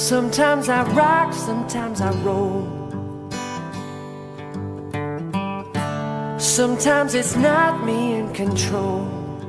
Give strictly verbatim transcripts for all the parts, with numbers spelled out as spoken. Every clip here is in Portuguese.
Sometimes I rock, sometimes I roll. Sometimes it's not me in control.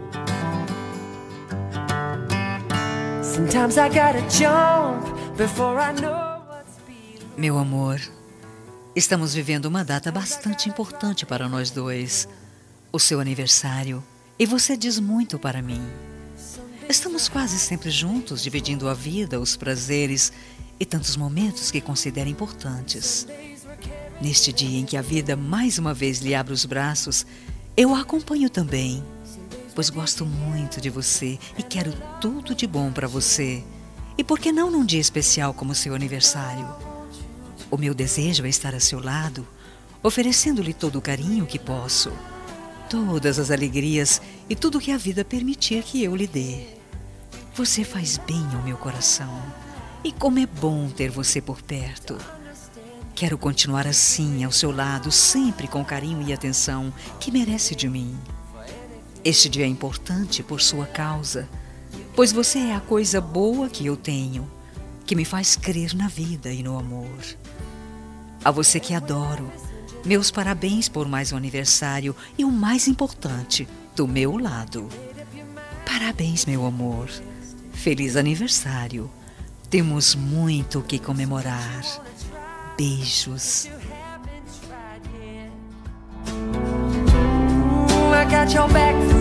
Sometimes I gotta jump before I know what's below. Meu amor, estamos vivendo uma data bastante importante para nós dois. O seu aniversário. E você diz muito para mim. Estamos quase sempre juntos, dividindo a vida, os prazeres e tantos momentos que considero importantes. Neste dia em que a vida mais uma vez lhe abre os braços, eu a acompanho também, pois gosto muito de você e quero tudo de bom para você. E por que não num dia especial como seu aniversário? O meu desejo é estar a seu lado, oferecendo-lhe todo o carinho que posso, todas as alegrias e tudo que a vida permitir que eu lhe dê. Você faz bem ao meu coração, e como é bom ter você por perto. Quero continuar assim, ao seu lado, sempre com carinho e atenção que merece de mim. Este dia é importante por sua causa, pois você é a coisa boa que eu tenho, que me faz crer na vida e no amor. A você que adoro, meus parabéns por mais um aniversário e o mais importante, do meu lado. Parabéns, meu amor. Feliz aniversário. Temos muito o que comemorar. Beijos. I got your back.